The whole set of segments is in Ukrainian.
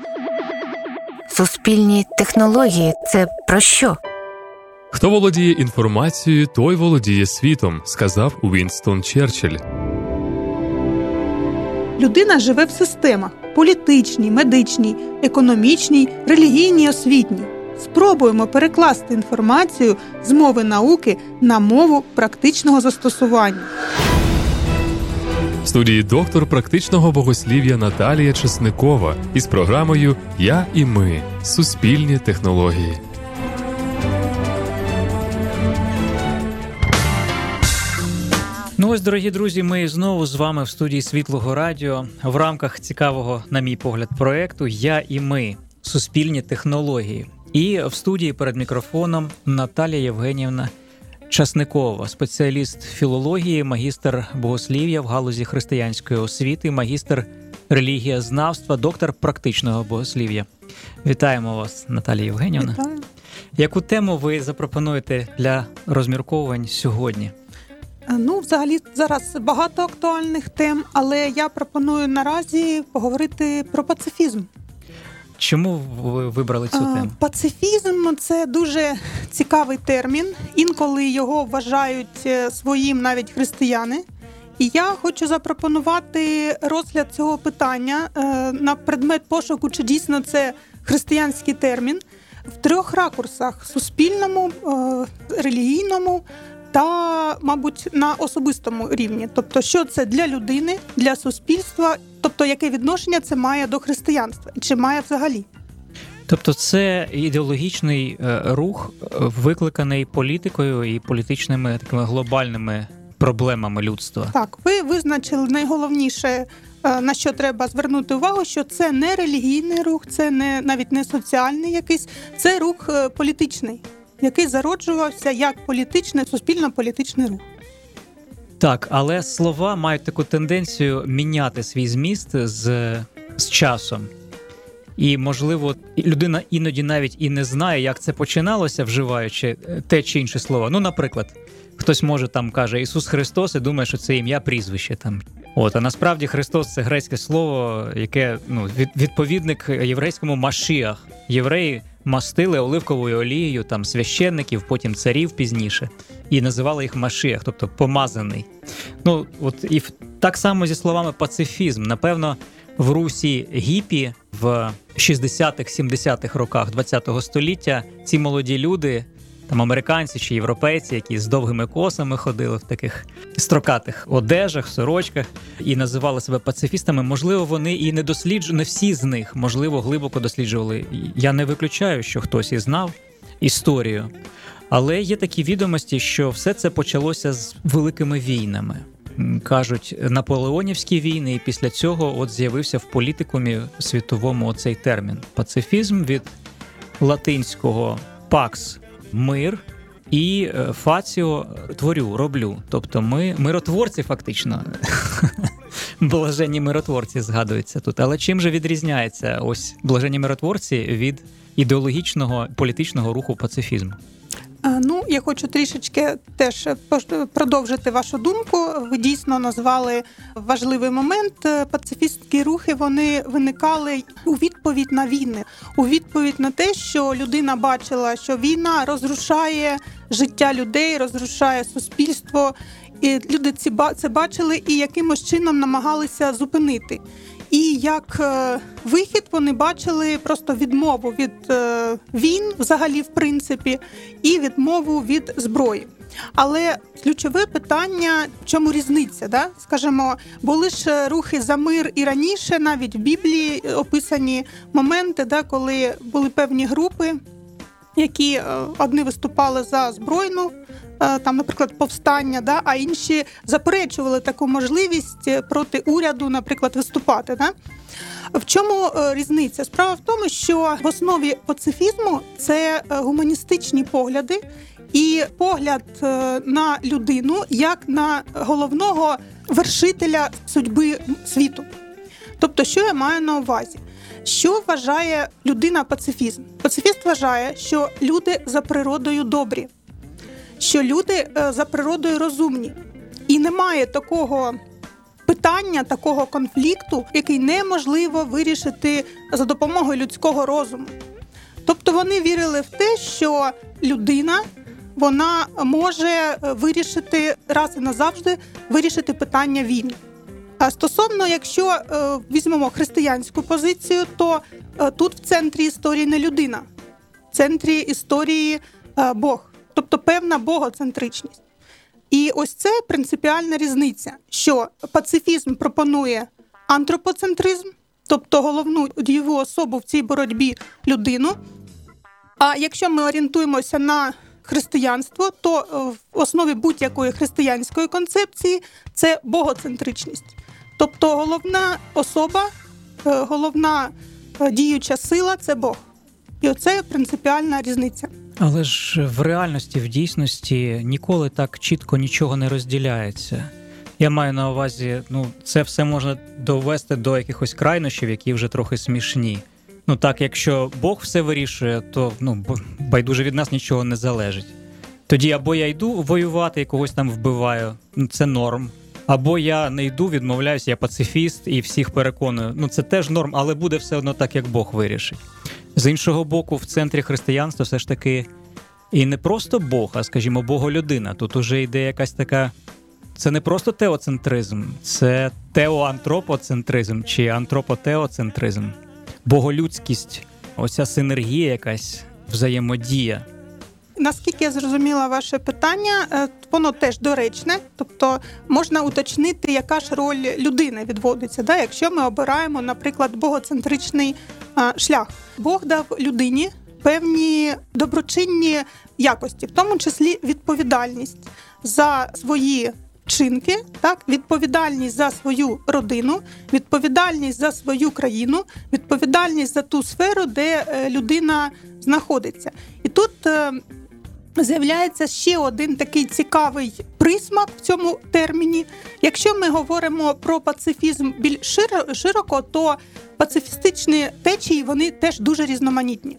Суспільні технології – це про що? Хто володіє інформацією, той володіє світом, сказав Уінстон Черчилль. Людина живе в системах – політичній, медичній, економічній, релігійній, освітній. Спробуємо перекласти інформацію з мови науки на мову практичного застосування. В студії доктор практичного богослів'я Наталія Чесникова із програмою «Я і ми. Суспільні технології». Ну ось, дорогі друзі, ми знову з вами в студії Світлого Радіо в рамках цікавого, на мій погляд, проєкту «Я і ми. Суспільні технології». І в студії перед мікрофоном Наталія Євгенівна Часникова, спеціаліст філології, магістр богослів'я в галузі християнської освіти, магістр релігієзнавства, доктор практичного богослів'я. Вітаємо вас, Наталія Євгенівна. Вітаю. Яку тему ви запропонуєте для розмірковань сьогодні? Взагалі зараз багато актуальних тем, але я пропоную наразі поговорити про пацифізм. Чому ви вибрали цю тему? Пацифізм – це дуже цікавий термін. Інколи його вважають своїм навіть християни. І я хочу запропонувати розгляд цього питання на предмет пошуку, чи дійсно це християнський термін, в трьох ракурсах – суспільному, релігійному та, мабуть, на особистому рівні. Тобто, що це для людини, для суспільства, тобто, яке відношення це має до християнства, і чи має взагалі. Тобто це ідеологічний рух, викликаний політикою і політичними такими глобальними проблемами людства. Так, ви визначили найголовніше, на що треба звернути увагу, що це не релігійний рух, це навіть не соціальний якийсь, це рух політичний, який зароджувався як політичний, суспільно-політичний рух. Так, але слова мають таку тенденцію міняти свій зміст з часом. І, можливо, людина іноді навіть і не знає, як це починалося, вживаючи те чи інше слово. Наприклад, хтось може каже Ісус Христос і думає, що це ім'я, прізвище там. А насправді Христос – це грецьке слово, яке відповідник єврейському Машіах. Євреї мастили оливковою олією священників, потім царів пізніше, і називали їх Машіах, тобто помазаний. І так само зі словами пацифізм. Напевно, в Русі гіпі в 60-х-70-х роках ХХ століття ці молоді люди, американці чи європейці, які з довгими косами ходили в таких строкатих одежах, сорочках і називали себе пацифістами, можливо, вони і не досліджували, не всі з них, можливо, глибоко досліджували. Я не виключаю, що хтось і знав історію, але є такі відомості, що все це почалося з великими війнами. Кажуть, наполеонівські війни, і після цього з'явився в політикумі світовому цей термін. Пацифізм від латинського «pax» – мир, і «facio» – творю, роблю. Тобто ми миротворці фактично. Блаженні миротворці згадуються тут. Але чим же відрізняється ось блаженні миротворці від ідеологічного політичного руху пацифізму? Я хочу трішечки теж продовжити вашу думку. Ви дійсно назвали важливий момент. Пацифістські рухи, вони виникали у відповідь на війни. У відповідь на те, що людина бачила, що війна розрушає життя людей, розрушає суспільство. І люди це бачили і якимось чином намагалися зупинити. І як вихід вони бачили просто відмову від війн, взагалі, в принципі, і відмову від зброї. Але ключове питання, в чому різниця? Да? Скажімо, були ж рухи за мир і раніше, навіть в Біблії описані моменти, да, коли були певні групи, які одні виступали за збройну, наприклад, повстання, да, а інші заперечували таку можливість проти уряду, наприклад, виступати. Да? В чому різниця? Справа в тому, що в основі пацифізму це гуманістичні погляди і погляд на людину як на головного вершителя судьби світу. Тобто, що я маю на увазі? Що вважає людина пацифізм? Пацифіст вважає, що люди за природою добрі, що люди за природою розумні. І немає такого питання такого конфлікту, який неможливо вирішити за допомогою людського розуму. Тобто вони вірили в те, що людина, вона може вирішити раз і назавжди вирішити питання війни. А стосовно, якщо візьмемо християнську позицію, то тут в центрі історії не людина, в центрі історії Бог, тобто певна богоцентричність. І ось це принципіальна різниця, що пацифізм пропонує антропоцентризм, тобто головну дієву особу в цій боротьбі людину. А якщо ми орієнтуємося на християнство, то в основі будь-якої християнської концепції це богоцентричність. Тобто головна особа, головна діюча сила – це Бог. І оце принципіальна різниця. Але ж в реальності, в дійсності ніколи так чітко нічого не розділяється. Я маю на увазі, це все можна довести до якихось крайнощів, які вже трохи смішні. Так, якщо Бог все вирішує, то байдуже від нас нічого не залежить. Тоді або я йду воювати і когось там вбиваю, це норм. Або я не йду, відмовляюся, я пацифіст і всіх переконую. Це теж норм, але буде все одно так, як Бог вирішить. З іншого боку, в центрі християнства все ж таки і не просто Бог, а, скажімо, Боголюдина. Тут уже йде якась така... Це не просто теоцентризм, це теоантропоцентризм чи антропотеоцентризм. Боголюдськість, оця синергія якась, взаємодія. Наскільки я зрозуміла ваше питання, воно теж доречне, тобто можна уточнити, яка ж роль людини відводиться, якщо ми обираємо, наприклад, богоцентричний шлях. Бог дав людині певні доброчинні якості, в тому числі відповідальність за свої вчинки, відповідальність за свою родину, відповідальність за свою країну, відповідальність за ту сферу, де людина знаходиться. І тут з'являється ще один такий цікавий присмак в цьому терміні. Якщо ми говоримо про пацифізм більш широко, то пацифістичні течії, вони теж дуже різноманітні.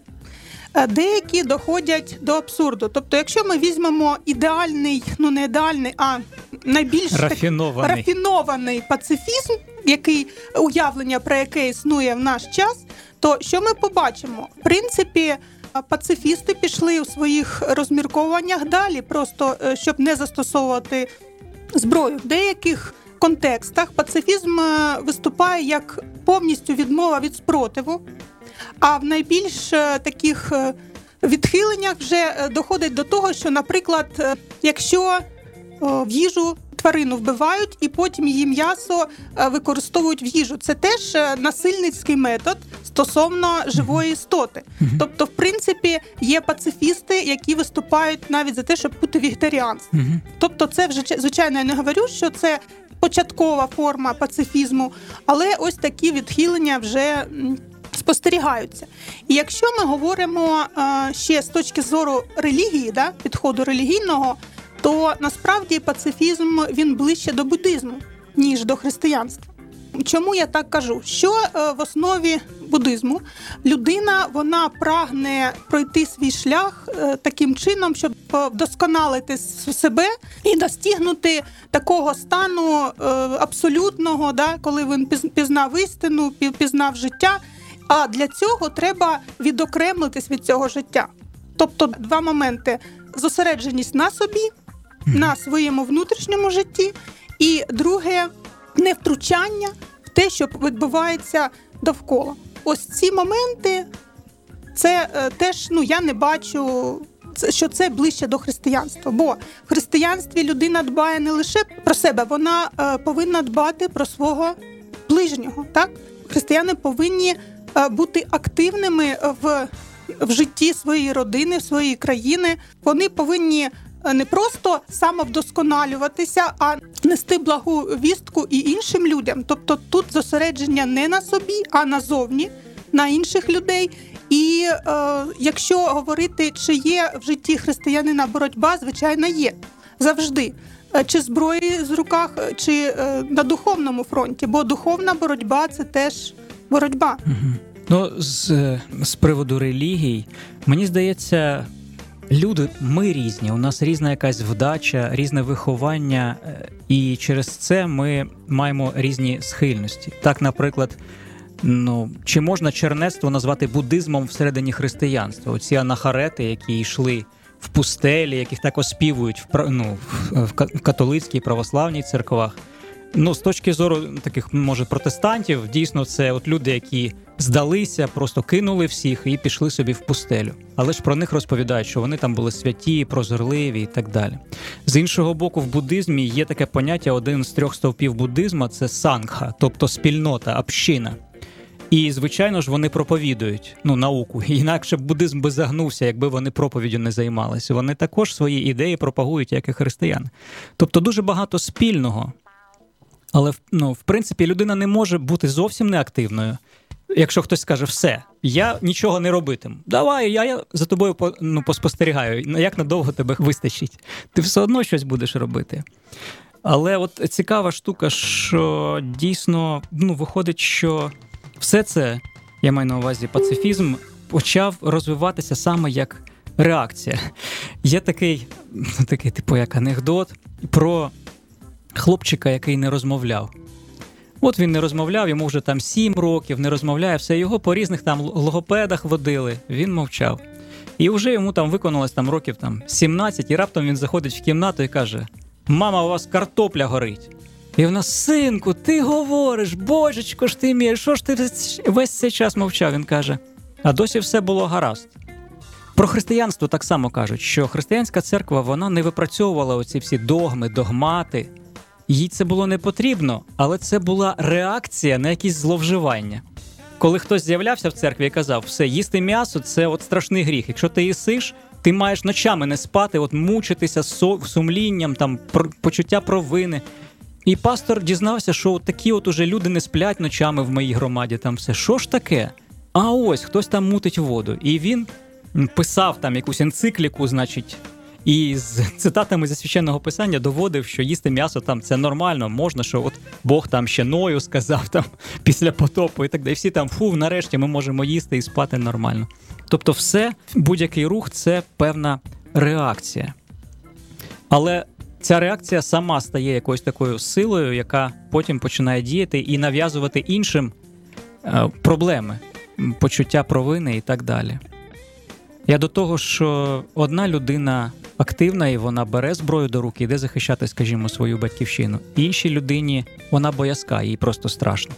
Деякі доходять до абсурду. Тобто, якщо ми візьмемо ідеальний, не ідеальний, а найбільш рафінований пацифізм, уявлення про яке існує в наш час, то що ми побачимо? В принципі, пацифісти пішли у своїх розмірковуваннях далі, просто щоб не застосовувати зброю. В деяких контекстах пацифізм виступає як повністю відмова від спротиву, а в найбільш таких відхиленнях вже доходить до того, що, наприклад, якщо в їжу тварину вбивають і потім її м'ясо використовують в їжу, це теж насильницький метод стосовно живої істоти. Тобто, в принципі, є пацифісти, які виступають навіть за те, щоб бути вегетаріанцем. Тобто, це вже, звичайно, я не говорю, що це початкова форма пацифізму, але ось такі відхилення вже спостерігаються. І якщо ми говоримо ще з точки зору релігії, підходу релігійного, то насправді пацифізм, він ближче до буддизму, ніж до християнства. Чому я так кажу? Що в основі буддизму людина, вона прагне пройти свій шлях таким чином, щоб вдосконалити себе і достигнути такого стану абсолютного, коли він пізнав істину, пізнав життя. А для цього треба відокремитись від цього життя. Тобто два моменти – зосередженість на собі, на своєму внутрішньому житті, і друге – невтручання в те, що відбувається довкола. Ось ці моменти, це теж, я не бачу, що це ближче до християнства. Бо в християнстві людина дбає не лише про себе, вона повинна дбати про свого ближнього. Християни повинні бути активними в житті своєї родини, своєї країни. Вони повинні не просто самовдосконалюватися, а нести благу вістку і іншим людям. Тобто тут зосередження не на собі, а назовні, на інших людей. І якщо говорити, чи є в житті християнина боротьба, звичайно, є. Завжди. Чи зброї в руках, чи на духовному фронті. Бо духовна боротьба – це теж боротьба. З приводу релігій, мені здається, люди, ми різні, у нас різна якась вдача, різне виховання, і через це ми маємо різні схильності. Так, наприклад, чи можна чернецтво назвати буддизмом всередині християнства? Оці анахарети, які йшли в пустелі, яких так оспівують в католицькій, православній церквах. З точки зору таких, може, протестантів, дійсно, це от люди, які здалися, просто кинули всіх і пішли собі в пустелю. Але ж про них розповідають, що вони там були святі, прозорливі і так далі. З іншого боку, в буддизмі є таке поняття, один з 3 стовпів буддизму – це сангха, тобто спільнота, община. І, звичайно ж, вони проповідують науку. Інакше б буддизм би загнувся, якби вони проповіддю не займалися. Вони також свої ідеї пропагують, як і християни. Тобто дуже багато спільного. Але, в принципі, людина не може бути зовсім неактивною. Якщо хтось скаже, все, я нічого не робитиму. Давай, я за тобою поспостерігаю. Як надовго тебе вистачить? Ти все одно щось будеш робити. Але от цікава штука, що дійсно, виходить, що все це, я маю на увазі пацифізм, почав розвиватися саме як реакція. Є такий як анекдот про хлопчика, який не розмовляв. От він не розмовляв, йому вже 7 років, не розмовляє, все, його по різних логопедах водили, він мовчав. І вже йому виконалось років 17, і раптом він заходить в кімнату і каже: «Мама, у вас картопля горить». І вона: «Синку, ти говориш, божечко ж ти мій, що ж ти весь цей час мовчав?» Він каже: «А досі все було гаразд». Про християнство так само кажуть, що християнська церква, вона не випрацьовувала оці всі догми, догмати. Їй це було не потрібно, але це була реакція на якісь зловживання. Коли хтось з'являвся в церкві і казав: «Все, їсти м'ясо – це страшний гріх. Якщо ти їсиш, ти маєш ночами не спати, мучитися сумлінням, почуття провини». І пастор дізнався, що такі уже люди не сплять ночами в моїй громаді, все. Що ж таке? А ось, хтось там мутить воду. І він писав якусь енцикліку, і з цитатами зі Священного Писання доводив, що їсти м'ясо це нормально, можна, що Бог ще Ною сказав після потопу і так далі. І всі нарешті ми можемо їсти і спати нормально. Тобто все, будь-який рух – це певна реакція. Але ця реакція сама стає якоюсь такою силою, яка потім починає діяти і нав'язувати іншим проблеми, почуття провини і так далі. Я до того, що одна людина активна, і вона бере зброю до руки, йде захищати, скажімо, свою батьківщину. Іншій людині вона боязка, їй просто страшно.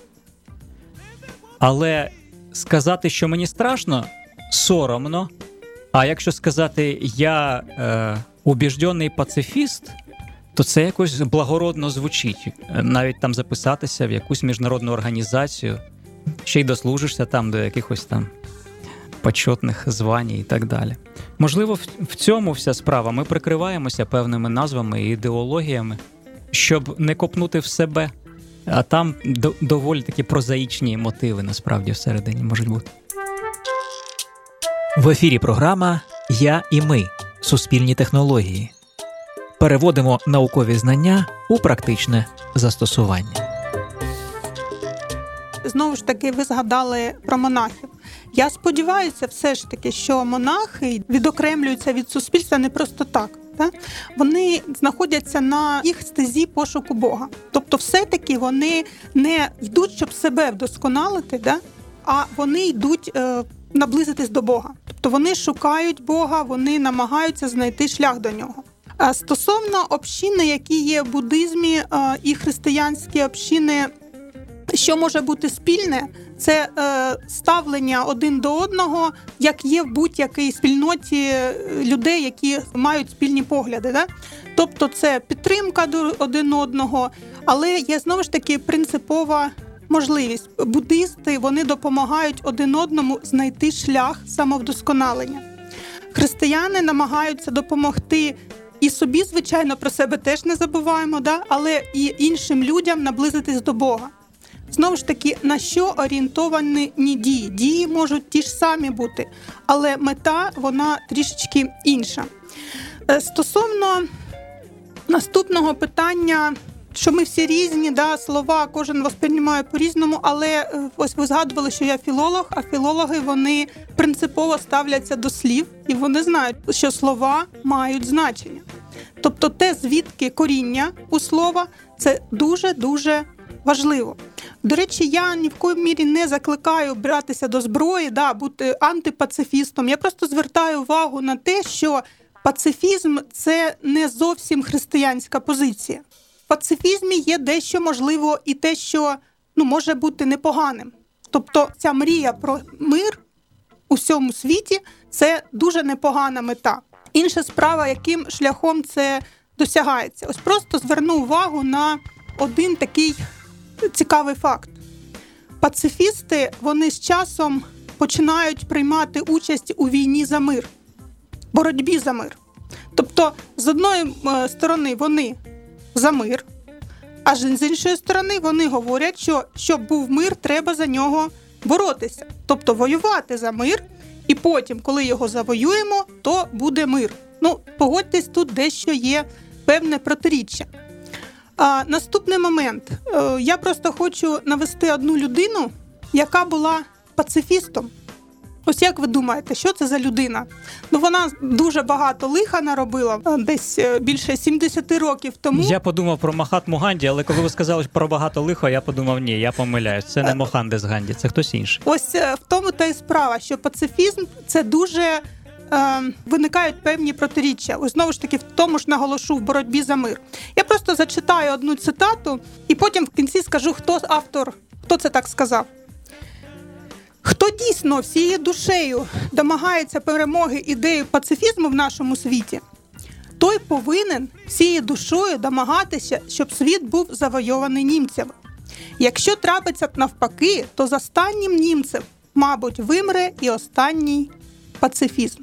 Але сказати, що мені страшно, соромно. А якщо сказати, я убіждений пацифіст, то це якось благородно звучить. Навіть записатися в якусь міжнародну організацію, ще й дослужишся до якихось почетних звань і так далі. Можливо, в цьому вся справа. Ми прикриваємося певними назвами і ідеологіями, щоб не копнути в себе. А там доволі такі прозаїчні мотиви, насправді, всередині можуть бути. В ефірі програма «Я і ми. Суспільні технології». Переводимо наукові знання у практичне застосування. Знову ж таки, ви згадали про монахів. Я сподіваюся все ж таки, що монахи відокремлюються від суспільства не просто так. Вони знаходяться на їх стезі пошуку Бога. Тобто все-таки вони не йдуть, щоб себе вдосконалити, а вони йдуть наблизитись до Бога. Тобто вони шукають Бога, вони намагаються знайти шлях до нього. А стосовно общини, які є в буддизмі і християнські общини, що може бути спільне, це ставлення один до одного, як є в будь-якій спільноті людей, які мають спільні погляди. Тобто це підтримка один одного, але є знову ж таки принципова можливість. Буддисти, вони допомагають один одному знайти шлях самовдосконалення. Християни намагаються допомогти і собі, звичайно, про себе теж не забуваємо, але і іншим людям наблизитись до Бога. Знову ж таки, на що орієнтовані дії? Дії можуть ті ж самі бути, але мета, вона трішечки інша. Стосовно наступного питання що ми всі різні, да, слова кожен восприймає по-різному, але ось ви згадували, що я філолог, а філологи, вони принципово ставляться до слів, і вони знають, що слова мають значення. Тобто те, звідки коріння у слова, це дуже-дуже важливо. До речі, я ні в коїй мірі не закликаю братися до зброї, да, бути антипацифістом. Я просто звертаю увагу на те, що пацифізм – це не зовсім християнська позиція. В пацифізмі є дещо, можливо, і те, що може бути непоганим. Тобто ця мрія про мир у всьому світі – це дуже непогана мета. Інша справа, яким шляхом це досягається. Ось просто зверну увагу на один такий цікавий факт. Пацифісти, вони з часом починають приймати участь у війні за мир, боротьбі за мир. Тобто, з одної сторони, вони за мир, а з іншої сторони, вони говорять, що щоб був мир, треба за нього боротися. Тобто, воювати за мир, і потім, коли його завоюємо, то буде мир. Погодьтесь, тут дещо є певне протиріччя. Наступний момент. Я просто хочу навести одну людину, яка була пацифістом. Ось як ви думаєте, що це за людина? Вона дуже багато лиха наробила, десь більше 70 років тому. Я подумав про Махатму Ганді, але коли ви сказали про багато лиха, я подумав, ні, я помиляюсь, це не Мохандес Ганді, це хтось інший. Ось в тому та й справа, що пацифізм – це дуже виникають певні протиріччя. Ось знову ж таки, в тому ж наголошу в боротьбі за мир. Я просто зачитаю одну цитату і потім в кінці скажу, хто автор, хто це так сказав. Хто дійсно всією душею домагається перемоги ідеї пацифізму в нашому світі, той повинен всією душою домагатися, щоб світ був завойований німцями. Якщо трапиться навпаки, то з останнім німцем, мабуть, вимре і останній пацифізм.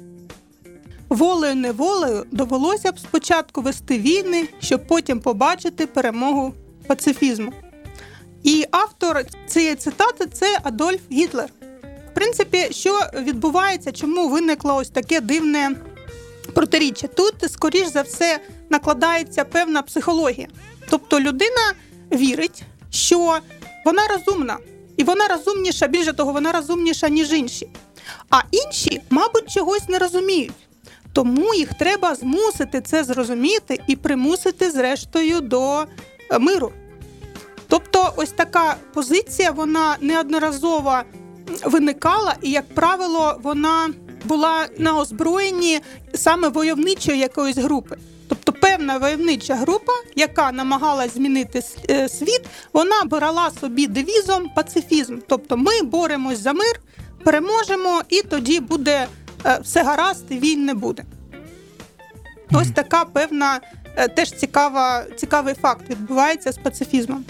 Волею-неволею довелося б спочатку вести війни, щоб потім побачити перемогу пацифізму. І автор цієї цитати – це Адольф Гітлер. В принципі, що відбувається, чому виникло ось таке дивне протиріччя? Тут, скоріш за все, накладається певна психологія. Тобто людина вірить, що вона розумна. І вона розумніша, більше того, вона розумніша, ніж інші. А інші, мабуть, чогось не розуміють. Тому їх треба змусити це зрозуміти і примусити, зрештою, до миру. Тобто, ось така позиція, вона неодноразово виникала, і, як правило, вона була на озброєнні саме войовничої якоїсь групи. Тобто, певна войовнича група, яка намагалась змінити світ, вона брала собі девізом пацифізм. Тобто, ми боремось за мир, переможемо, і тоді буде все гаразд, і війн не буде. Ось така певна, теж цікавий факт відбувається з пацифізмом.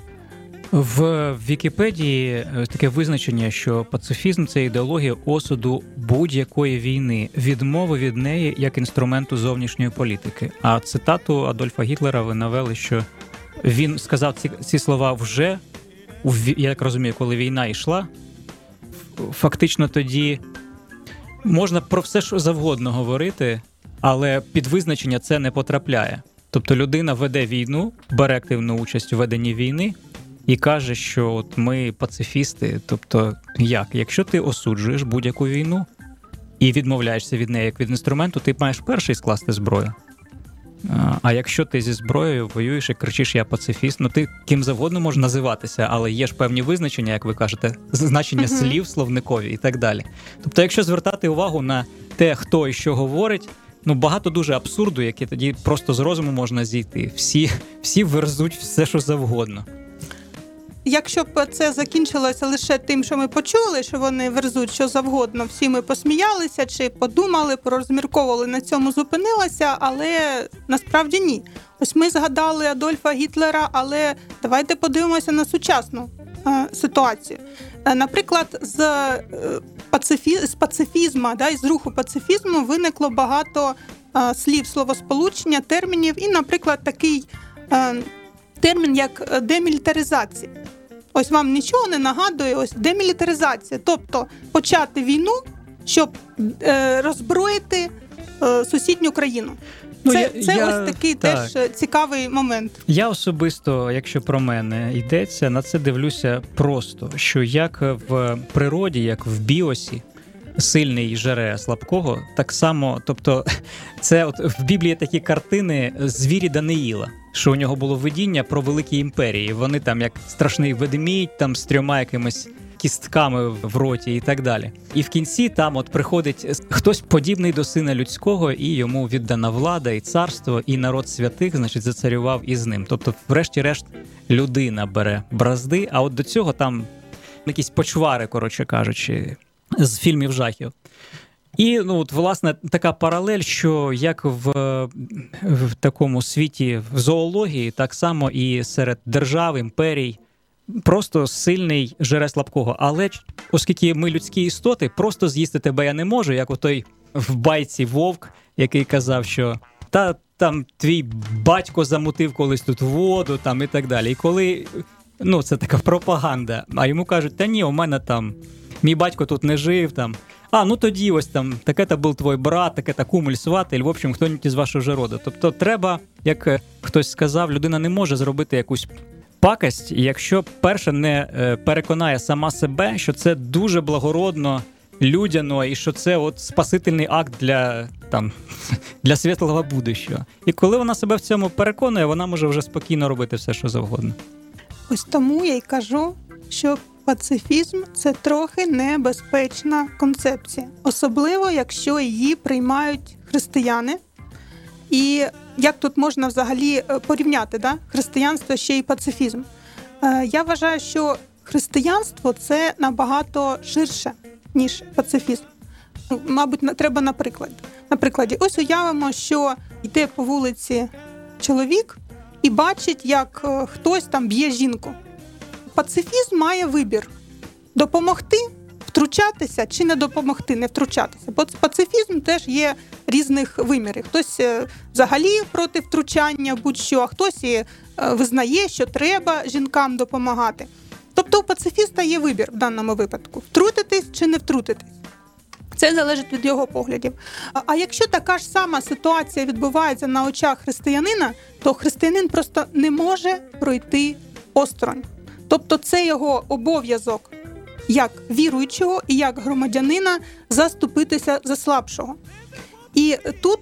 В Вікіпедії таке визначення, що пацифізм – це ідеологія осуду будь-якої війни, відмови від неї як інструменту зовнішньої політики. А цитату Адольфа Гітлера ви навели, що він сказав ці слова вже, я так розумію, коли війна йшла. Фактично тоді можна про все що завгодно говорити, але під визначення це не потрапляє. Тобто людина веде війну, бере активну участь у веденні війни, і каже, що от ми пацифісти. Тобто, як? Якщо ти осуджуєш будь-яку війну і відмовляєшся від неї як від інструменту, ти маєш перший скласти зброю. А якщо ти зі зброєю воюєш і кричиш «я пацифіст», ти ким завгодно можеш називатися, але є ж певні визначення, як ви кажете, значення слів словникові і так далі. Тобто, якщо звертати увагу на те, хто і що говорить, багато дуже абсурду, яке тоді просто з розуму можна зійти. Всі верзуть все, що завгодно. Якщо б це закінчилося лише тим, що ми почули, що вони верзуть що завгодно, всі ми посміялися чи подумали, порозмірковували, на цьому зупинилося, але насправді ні. Ось ми згадали Адольфа Гітлера, але давайте подивимося на сучасну ситуацію. Наприклад, з пацифізму, із руху пацифізму виникло багато слів, словосполучення, термінів і, наприклад, такий термін, як демілітаризація. Ось вам нічого не нагадує, ось демілітаризація. Тобто почати війну, щоб роззброїти сусідню країну. Це ось такий теж цікавий момент. Я особисто, якщо про мене йдеться, на це дивлюся просто, що як в природі, як в біосі, сильний жере слабкого, так само, тобто це от в Біблії такі картини звірі Даниїла, що у нього було видіння про великі імперії. Вони там як страшний ведмідь, там з 3 якимись кістками в роті і так далі. І в кінці там от приходить хтось подібний до сина людського, і йому віддана влада, і царство, і народ святих, значить, зацарював із ним. Тобто, врешті-решт, людина бере бразди, а от до цього там якісь почвари, коротше кажучи, з фільмів жахів. І, ну, от, власне, така паралель, що як в такому світі, в зоології, так само і серед держав, імперій, просто сильний жере слабкого. Але оскільки ми людські істоти, просто з'їсти тебе я не можу, як у той в байці вовк, який казав, що там твій батько замутив колись тут воду, там і так далі. І коли, ну, це така пропаганда, а йому кажуть, та ні, у мене там, мій батько тут не жив, там, ну тоді ось там, таке-то був твій брат, таке-то кумель, сватель, в общем, хто-нибудь із вашого ж роду. Тобто треба, як хтось сказав, людина не може зробити якусь пакость, якщо перше не переконає сама себе, що це дуже благородно, людяно, і що це от спасительний акт для світлого будущого. І коли вона себе в цьому переконує, вона може вже спокійно робити все, що завгодно. Ось тому я й кажу, що пацифізм – це трохи небезпечна концепція. Особливо, якщо її приймають християни. І як тут можна взагалі порівняти, християнство ще й пацифізм? Я вважаю, що християнство – це набагато ширше, ніж пацифізм. Мабуть, треба на прикладі. Ось уявимо, що йде по вулиці чоловік і бачить, як хтось там б'є жінку. Пацифізм має вибір – допомогти, втручатися чи не допомогти, не втручатися. Бо пацифізм теж є різних вимірів. Хтось взагалі проти втручання будь-що, а хтось і визнає, що треба жінкам допомагати. Тобто у пацифіста є вибір в даному випадку – втрутитись чи не втрутитись. Це залежить від його поглядів. А якщо така ж сама ситуація відбувається на очах християнина, то християнин просто не може пройти осторонь. Тобто це його обов'язок як віруючого і як громадянина заступитися за слабшого. І тут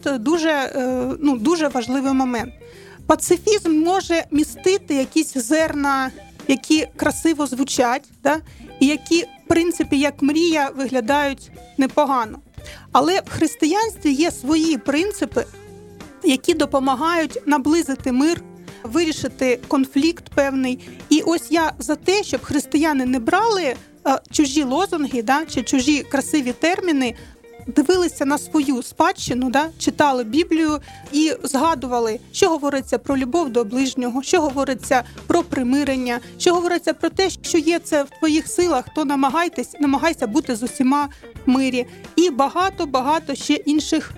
дуже важливий момент. Пацифізм може містити якісь зерна, які красиво звучать, і які, в принципі, як мрія, виглядають непогано. Але в християнстві є свої принципи, які допомагають наблизити мир, вирішити конфлікт певний. І ось я за те, щоб християни не брали чужі лозунги, чи чужі красиві терміни, дивилися на свою спадщину, читали Біблію і згадували, що говориться про любов до ближнього, що говориться про примирення, що говориться про те, що є це в твоїх силах, то намагайся бути з усіма в мирі. І багато ще інших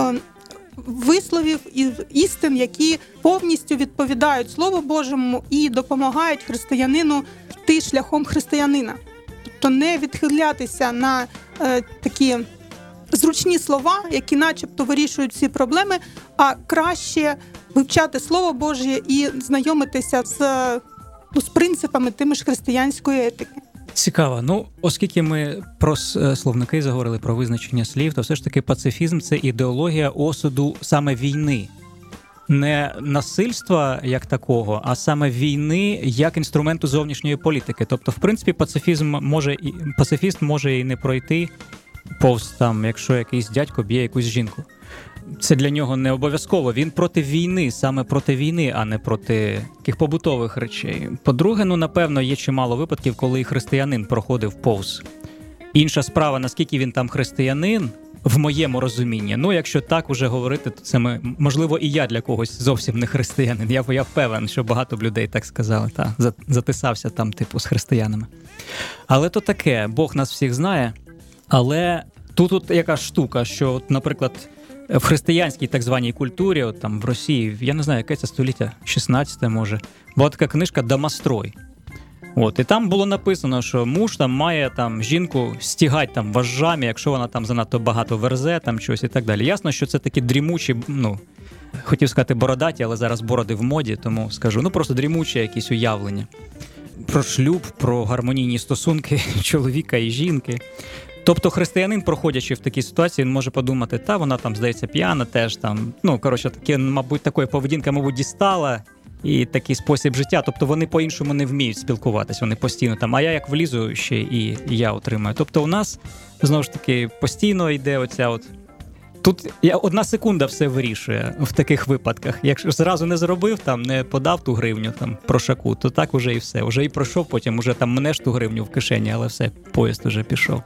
висловів і істин, які повністю відповідають Слову Божому і допомагають християнину йти шляхом християнина. Тобто не відхилятися на такі зручні слова, які начебто вирішують всі проблеми, а краще вивчати Слово Божє і знайомитися з принципами тими ж християнської етики. Цікаво. Оскільки ми про словники заговорили, про визначення слів, то все ж таки пацифізм – це ідеологія осуду саме війни. Не насильства як такого, а саме війни як інструменту зовнішньої політики. Тобто, в принципі, пацифіст може і не пройти повз там, якщо якийсь дядько б'є якусь жінку. Це для нього не обов'язково. Він проти війни, саме проти війни, а не проти таких побутових речей. По-друге, напевно, є чимало випадків, коли християнин проходив повз. Інша справа, наскільки він там християнин, в моєму розумінні. Якщо так уже говорити, то це можливо і я для когось зовсім не християнин. Я впевнений, що багато б людей так сказали, затисався там з християнами. Але то таке, Бог нас всіх знає. Але тут яка штука, що, наприклад, в християнській так званій культурі, там в Росії, я не знаю, яке це століття, 16 може, була така книжка «Домострой». І там було написано, що муж там має там жінку стігати там вожжами, якщо вона там занадто багато верзе, там щось і так далі. Ясно, що це такі дрімучі, хотів сказати бородаті, але зараз бороди в моді, тому скажу, просто дрімучі якісь уявлення. Про шлюб, про гармонійні стосунки чоловіка і жінки. Тобто християнин, проходячи в такій ситуації, він може подумати, вона там, здається, п'яна теж там, такої поведінки, дістала, і такий спосіб життя. Тобто вони по-іншому не вміють спілкуватися, вони постійно там, а я як влізу ще і я отримаю. Тобто у нас, знову ж таки, постійно йде оця Тут 1 секунда все вирішує в таких випадках. Якщо зразу не зробив, там не подав ту гривню там прошаку, то так уже і все. Уже і пройшов, потім уже там мнеш ту гривню в кишені, але все, поїзд уже пішов.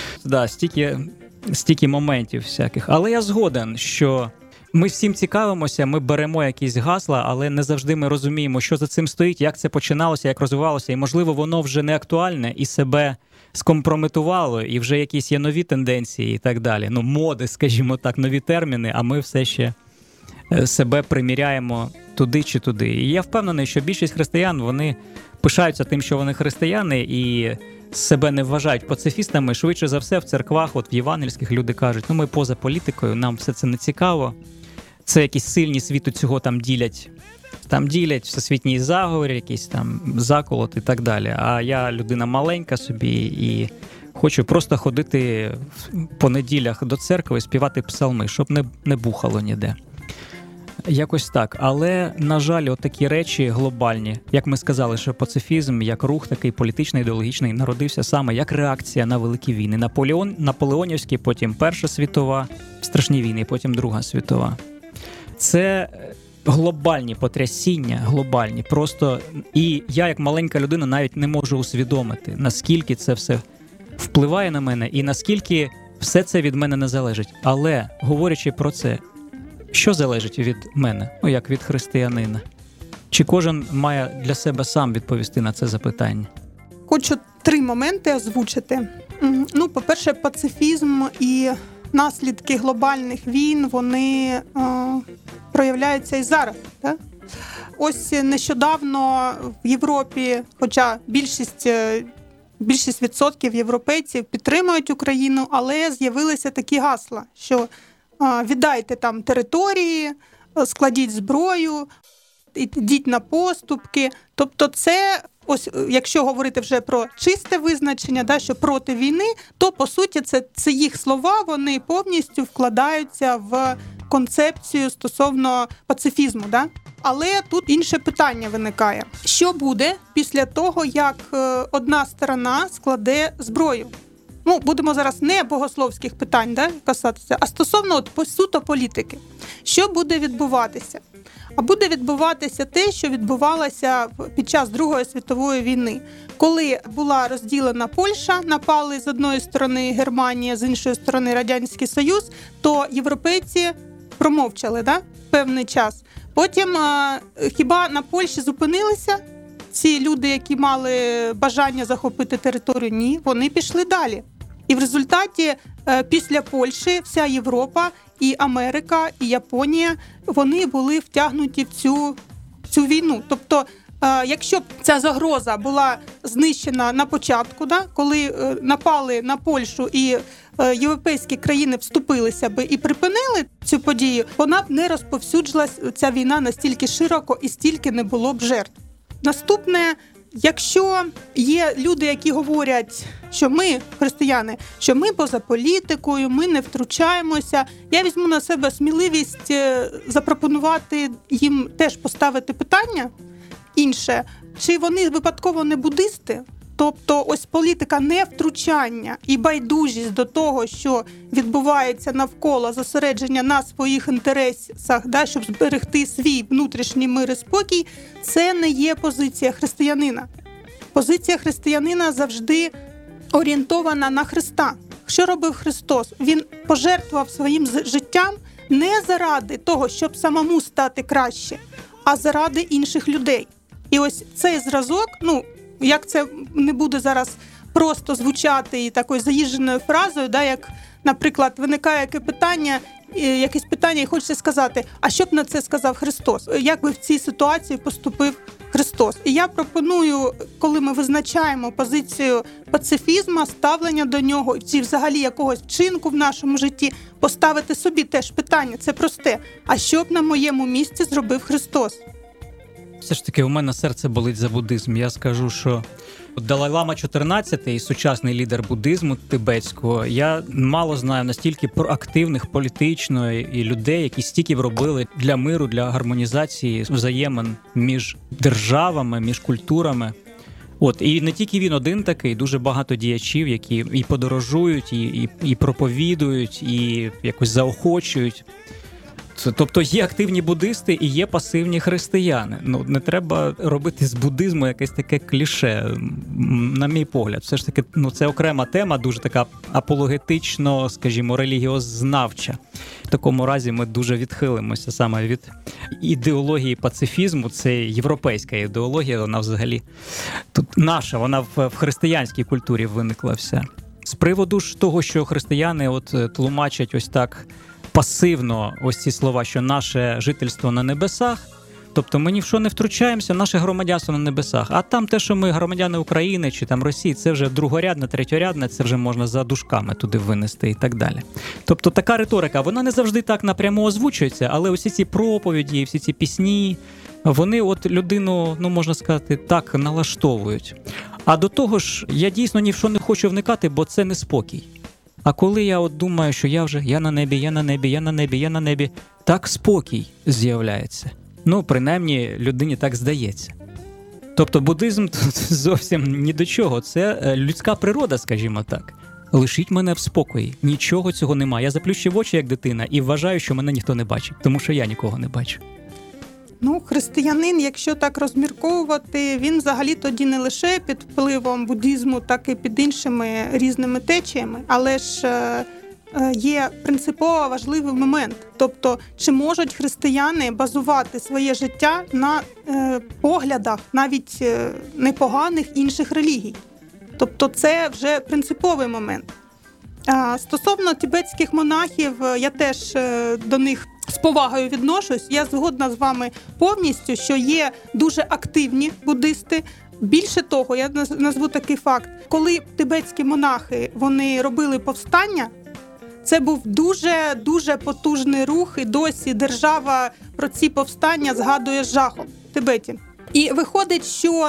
Стільки моментів всяких. Але я згоден, що ми всім цікавимося, ми беремо якісь гасла, але не завжди ми розуміємо, що за цим стоїть, як це починалося, як розвивалося, і, можливо, воно вже не актуальне і себе скомпрометувало, і вже якісь є нові тенденції і так далі. Моди, скажімо так, нові терміни, а ми все ще себе приміряємо туди чи туди. І я впевнений, що більшість християн, вони пишаються тим, що вони християни, і себе не вважають пацифістами. Швидше за все в церквах, в євангельських люди кажуть, ми поза політикою, нам все це не цікаво. Це якісь сильні світу цього там ділять. Там ділять всесвітній заговір, якийсь там заколот і так далі. А я людина маленька собі і хочу просто ходити по неділях до церкви і співати псалми, щоб не бухало ніде. Якось так. Але, на жаль, такі речі глобальні, як ми сказали, що пацифізм, як рух такий політичний, ідеологічний, народився саме як реакція на великі війни. Наполеонівські, потім Перша світова, страшні війни, потім Друга світова. Це глобальні потрясіння, глобальні. Просто і я, як маленька людина, навіть не можу усвідомити, наскільки це все впливає на мене і наскільки все це від мене не залежить. Але, говорячи про це, що залежить від мене, як від християнина? Чи кожен має для себе сам відповісти на це запитання? Хочу 3 моменти озвучити. По-перше, пацифізм і наслідки глобальних війн, вони проявляються і зараз. Так? Ось нещодавно в Європі, хоча більшість відсотків європейців підтримують Україну, але з'явилися такі гасла, що віддайте там території, складіть зброю, йдіть на поступки. Тобто це, ось якщо говорити вже про чисте визначення, що проти війни, то по суті це їх слова, вони повністю вкладаються в концепцію стосовно пацифізму. Але тут інше питання виникає. Що буде після того, як одна сторона складе зброю? Будемо зараз не богословських питань касатися, а стосовно суто політики. Що буде відбуватися? А буде відбуватися те, що відбувалося під час Другої світової війни. Коли була розділена Польща, напали з одної сторони Германія, з іншої сторони Радянський Союз, то європейці промовчали певний час. Потім хіба на Польщі зупинилися ці люди, які мали бажання захопити територію? Ні, вони пішли далі. І в результаті після Польщі вся Європа, і Америка, і Японія, вони були втягнуті в цю війну. Тобто, якщо б ця загроза була знищена на початку, коли напали на Польщу і європейські країни вступилися би і припинили цю подію, вона б не розповсюджилась, ця війна, настільки широко і стільки не було б жертв. Наступне, якщо є люди, які говорять, що ми, християни, що ми поза політикою, ми не втручаємося, я візьму на себе сміливість запропонувати їм теж поставити питання інше, чи вони випадково не буддисти? Тобто ось політика невтручання і байдужість до того, що відбувається навколо, зосередження на своїх інтересах, щоб зберегти свій внутрішній мир і спокій, це не є позиція християнина. Позиція християнина завжди орієнтована на Христа. Що робив Христос? Він пожертвував своїм життям не заради того, щоб самому стати краще, а заради інших людей. І ось цей зразок, як це не буде зараз просто звучати і такою заїждженою фразою, як, наприклад, виникає якесь питання і хочеться сказати, а що б на це сказав Христос? Як би в цій ситуації поступив Христос? Христос. І я пропоную, коли ми визначаємо позицію пацифізму, ставлення до нього, чи взагалі якогось вчинку в нашому житті, поставити собі теж питання, це просте. А що б на моєму місці зробив Христос? Все ж таки, у мене серце болить за буддизм. Я скажу, що Далай-Лама 14-й, сучасний лідер буддизму тибетського, я мало знаю настільки проактивних політично і людей, які стільки робили для миру, для гармонізації взаємин між державами, між культурами. І не тільки він один такий, дуже багато діячів, які і подорожують, і проповідують, і якось заохочують. Тобто є активні буддисти і є пасивні християни. Не треба робити з буддизму якесь таке кліше, на мій погляд. Все ж таки, це окрема тема, дуже така апологетично, скажімо, релігіознавча. В такому разі ми дуже відхилимося саме від ідеології пацифізму. Це європейська ідеологія, вона взагалі тут наша, вона в християнській культурі виникла вся. З приводу ж того, що християни тлумачать ось так пасивно ось ці слова, що наше жительство на небесах, тобто ми ні в що не втручаємося, наше громадянство на небесах. А там те, що ми громадяни України чи там Росії, це вже другорядне, третьорядне, це вже можна за дужками туди винести і так далі. Тобто така риторика, вона не завжди так напряму озвучується, але усі ці проповіді, всі ці пісні, вони людину, можна сказати, так налаштовують. А до того ж, я дійсно ні в що не хочу вникати, бо це неспокій. А коли я думаю, що я на небі, так спокій з'являється. Принаймні, людині так здається. Тобто буддизм тут зовсім ні до чого. Це людська природа, скажімо так. Лишіть мене в спокої. Нічого цього немає. Я заплющив очі, як дитина, і вважаю, що мене ніхто не бачить. Тому що я нікого не бачу. Християнин, якщо так розмірковувати, він взагалі тоді не лише під впливом буддизму, так і під іншими різними течіями, але ж є принципово важливий момент. Тобто, чи можуть християни базувати своє життя на поглядах навіть непоганих інших релігій? Тобто, це вже принциповий момент. Стосовно тибетських монахів, я теж до них з повагою відношусь. Я згодна з вами повністю, що є дуже активні буддисти. Більше того, я назву такий факт. Коли тибетські монахи, вони робили повстання, це був дуже потужний рух, і досі держава про ці повстання згадує з жахом в Тибеті. І виходить,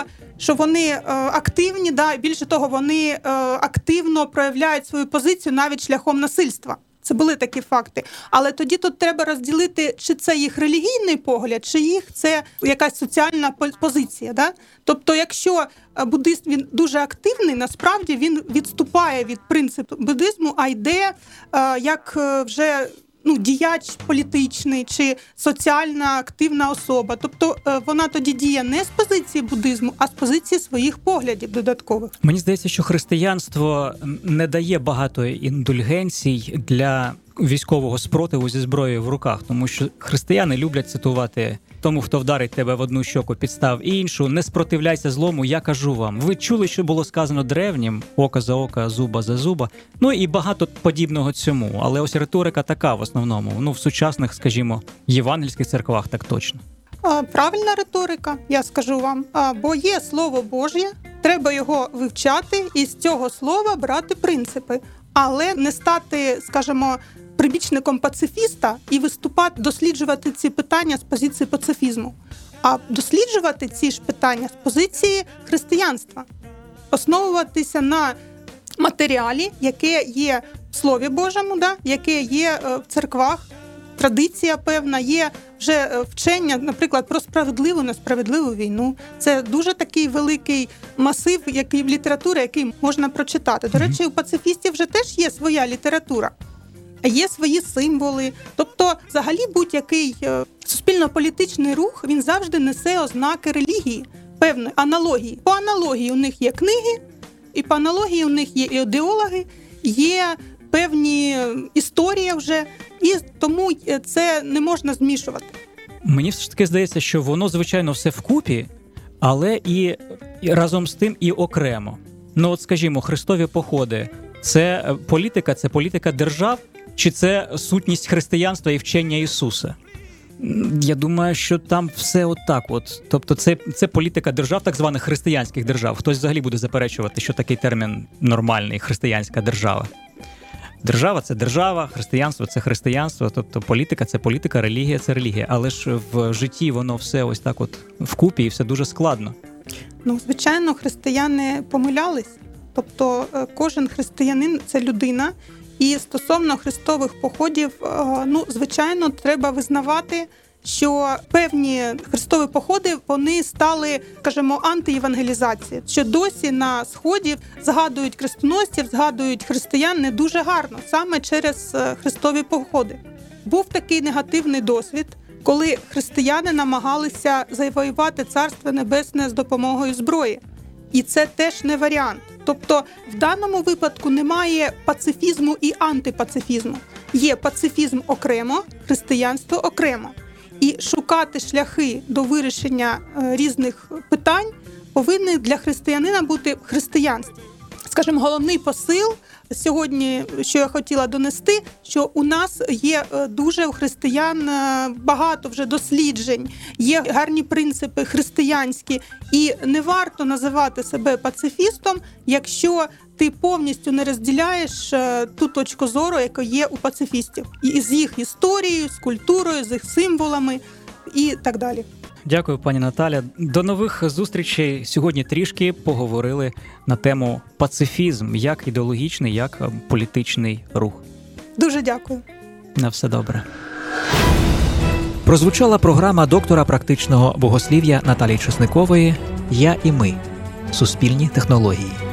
що вони активні, більше того, вони активно проявляють свою позицію навіть шляхом насильства. Це були такі факти. Але тоді тут треба розділити, чи це їх релігійний погляд, чи їх це якась соціальна позиція. Да? Тобто, якщо буддист він дуже активний, насправді він відступає від принципу буддизму, а йде як вже діяч політичний чи соціальна активна особа. Тобто вона тоді діє не з позиції буддизму, а з позиції своїх поглядів додаткових. Мені здається, що християнство не дає багато індульгенцій для військового спротиву зі зброєю в руках, тому що християни люблять цитувати: тому, хто вдарить тебе в одну щоку, підстав іншу, не спротивляйся злому, я кажу вам. Ви чули, що було сказано древнім: око за око, зуба за зуба. І багато подібного цьому. Але ось риторика така в основному. В сучасних, скажімо, євангельських церквах так точно. Правильна риторика, я скажу вам. Бо є Слово Божє, треба його вивчати і з цього слова брати принципи. Але не стати, скажімо, прибічником пацифіста і виступати, досліджувати ці питання з позиції пацифізму, а досліджувати ці ж питання з позиції християнства, основуватися на матеріалі, яке є в Слові Божому, яке є в церквах, традиція певна, є вже вчення, наприклад, про справедливу, несправедливу війну. Це дуже такий великий масив літератури, який можна прочитати. До речі, у пацифістів вже теж є своя література. Є свої символи. Тобто, взагалі, будь-який суспільно-політичний рух, він завжди несе ознаки релігії, певної аналогії. По аналогії у них є книги, і по аналогії у них є ідеологи, є певні історії вже, і тому це не можна змішувати. Мені все ж таки здається, що воно, звичайно, все вкупі, але і разом з тим і окремо. Скажімо, хрестові походи – це політика держав, чи це сутність християнства і вчення Ісуса? Я думаю, що там все отак. Тобто це політика держав, так званих християнських держав. Хтось взагалі буде заперечувати, що такий термін нормальний, християнська держава. Держава – це держава, християнство – це християнство, тобто політика – це політика, релігія – це релігія. Але ж в житті воно все ось так от вкупі і все дуже складно. Ну, звичайно, християни помилялись. Тобто кожен християнин – це людина. І стосовно хрестових походів, звичайно, треба визнавати, що певні хрестові походи, вони стали, скажімо, антиєвангелізації. Що досі на Сході згадують хрестоносців, згадують християн не дуже гарно, саме через хрестові походи. Був такий негативний досвід, коли християни намагалися завоювати Царство Небесне з допомогою зброї. І це теж не варіант. Тобто в даному випадку немає пацифізму і антипацифізму. Є пацифізм окремо, християнство окремо. І шукати шляхи до вирішення різних питань повинні для християнина бути в християнстві. Скажімо, головний посил сьогодні, що я хотіла донести, що у нас є дуже у християн багато вже досліджень, є гарні принципи християнські, і не варто називати себе пацифістом, якщо ти повністю не розділяєш ту точку зору, яка є у пацифістів, і з їх історією, з культурою, з їх символами і так далі. Дякую, пані Наталя. До нових зустрічей. Сьогодні трішки поговорили на тему пацифізм, як ідеологічний, як політичний рух. Дуже дякую. На все добре. Прозвучала програма доктора практичного богослів'я Наталії Чесникової «Я і ми. Суспільні технології».